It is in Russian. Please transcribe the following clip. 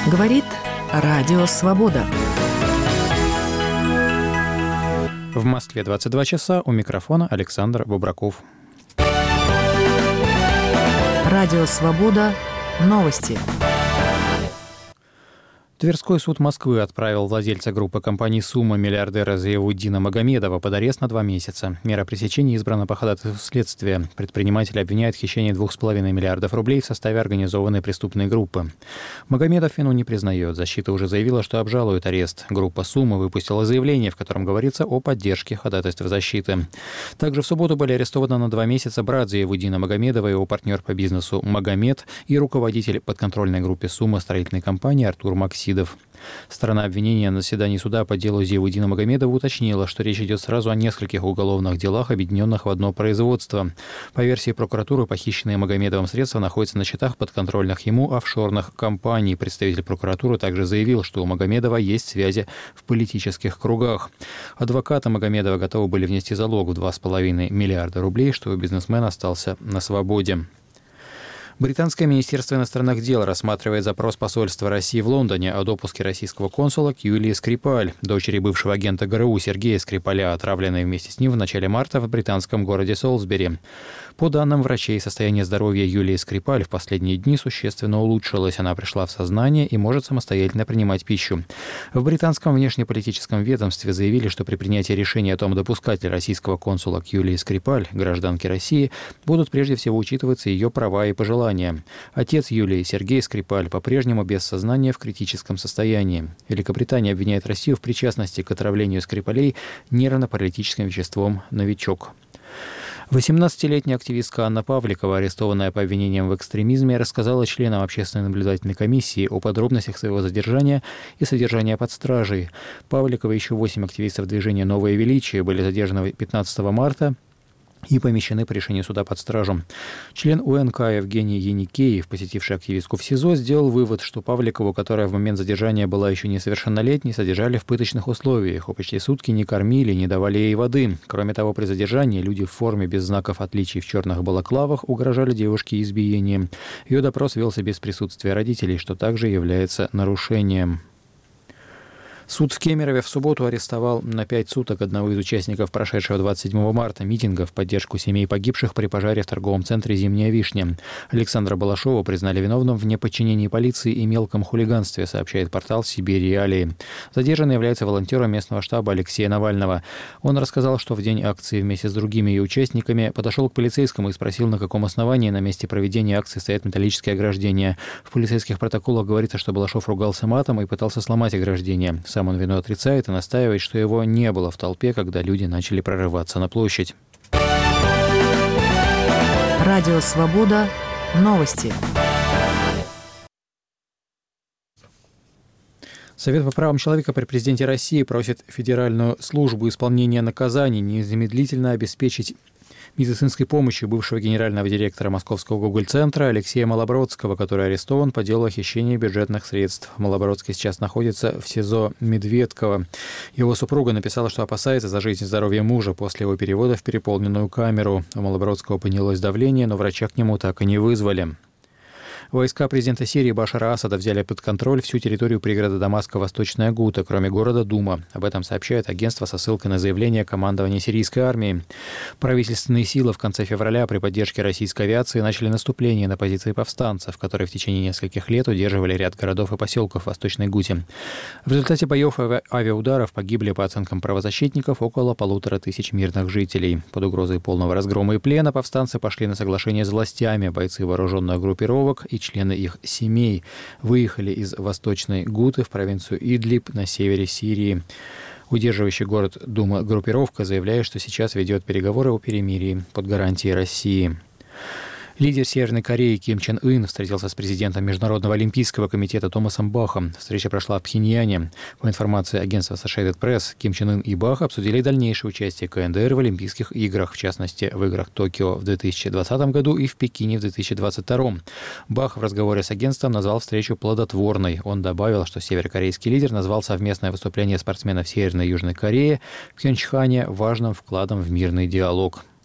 Говорит Радио Свобода. В Москве 22 часа. У микрофона Александр Бубраков. Радио Свобода. Новости. Тверской суд Москвы отправил владельца группы компаний «Сумма» миллиардера Зиауддина Магомедова под арест на 2 месяца. Мера пресечения избрана по ходатайству следствия. Предприниматель обвиняет в хищении 2,5 миллиардов рублей в составе организованной преступной группы. Магомедов вину не признает. Защита уже заявила, что обжалует арест. Группа «Сумма» выпустила заявление, в котором говорится о поддержке ходатайства защиты. Также в субботу были арестованы на 2 месяца брат Зиауддина Магомедова, его партнер по бизнесу Магомед и руководитель подконтрольной группе «Сумма» строительной компании Артур Максидов. Сторона обвинения на заседании суда по делу Зиауддина Магомедова уточнила, что речь идет сразу о нескольких уголовных делах, объединенных в одно производство. По версии прокуратуры, похищенные Магомедовым средства находятся на счетах подконтрольных ему офшорных компаний. Представитель прокуратуры также заявил, что у Магомедова есть связи в политических кругах. Адвокаты Магомедова готовы были внести залог в 2,5 миллиарда рублей, чтобы бизнесмен остался на свободе. Британское министерство иностранных дел рассматривает запрос посольства России в Лондоне о допуске российского консула к Юлии Скрипаль, дочери бывшего агента ГРУ Сергея Скрипаля, отравленной вместе с ним в начале марта в британском городе Солсбери. По данным врачей, состояние здоровья Юлии Скрипаль в последние дни существенно улучшилось. Она пришла в сознание и может самостоятельно принимать пищу. В британском внешнеполитическом ведомстве заявили, что при принятии решения о том, допускать ли российского консула к Юлии Скрипаль, гражданке России, будут прежде всего учитываться ее права и пожелания. Отец Юлии, Сергей Скрипаль, по-прежнему без сознания в критическом состоянии. Великобритания обвиняет Россию в причастности к отравлению Скрипалей нервно-паралитическим веществом «Новичок». 18-летняя активистка Анна Павликова, арестованная по обвинениям в экстремизме, рассказала членам общественной наблюдательной комиссии о подробностях своего задержания и содержания под стражей. Павликова и еще 8 активистов движения «Новое величие» были задержаны 15 марта и помещены по решению суда под стражу. Член УНК Евгений Яникеев, посетивший активистку в СИЗО, сделал вывод, что Павликову, которая в момент задержания была еще несовершеннолетней, содержали в пыточных условиях. Почти сутки не кормили, не давали ей воды. Кроме того, при задержании люди в форме без знаков отличий в черных балаклавах угрожали девушке избиением. Ее допрос велся без присутствия родителей, что также является нарушением. Суд в Кемерове в субботу арестовал на 5 суток одного из участников прошедшего 27 марта митинга в поддержку семей погибших при пожаре в торговом центре «Зимняя вишня». Александра Балашова признали виновным в неподчинении полиции и мелком хулиганстве, сообщает портал «Сибирь Реалии». Задержанный является волонтером местного штаба Алексея Навального. Он рассказал, что в день акции вместе с другими ее участниками подошел к полицейскому и спросил, на каком основании на месте проведения акции стоят металлические ограждения. В полицейских протоколах говорится, что Балашов ругался матом и пытался сломать ограждение. Сам он вину отрицает и настаивает, что его не было в толпе, когда люди начали прорываться на площадь. Радио Свобода. Новости. Совет по правам человека при президенте России просит Федеральную службу исполнения наказаний незамедлительно обеспечить медицинской помощи бывшего генерального директора Московского Гоголь-центра Алексея Малобродского, который арестован по делу о хищении бюджетных средств. Малобродский сейчас находится в СИЗО Медведково. Его супруга написала, что опасается за жизнь и здоровье мужа после его перевода в переполненную камеру. У Малобродского поднялось давление, но врача к нему так и не вызвали. Войска президента Сирии Башара Асада взяли под контроль всю территорию пригорода Дамаска Восточная Гута, кроме города Дума. Об этом сообщает агентство со ссылкой на заявление командования сирийской армии. Правительственные силы в конце февраля при поддержке российской авиации начали наступление на позиции повстанцев, которые в течение нескольких лет удерживали ряд городов и поселков в Восточной Гуте. В результате боев и авиаударов погибли, по оценкам правозащитников, около 1500 мирных жителей. Под угрозой полного разгрома и плена повстанцы пошли на соглашение с властями. Бойцы вооруженных группировок и члены их семей выехали из Восточной Гуты в провинцию Идлиб на севере Сирии. Удерживающий город Дума группировка заявляет, что сейчас ведет переговоры о перемирии под гарантией России. Лидер Северной Кореи Ким Чен Ын встретился с президентом Международного олимпийского комитета Томасом Бахом. Встреча прошла в Пхеньяне. По информации агентства Associated Press, Ким Чен Ын и Бах обсудили дальнейшее участие КНДР в Олимпийских играх, в частности, в играх Токио в 2020 году и в Пекине в 2022. Бах в разговоре с агентством назвал встречу плодотворной. Он добавил, что северокорейский лидер назвал совместное выступление спортсменов Северной и Южной Кореи в Пхенчхане важным вкладом в мирный диалог.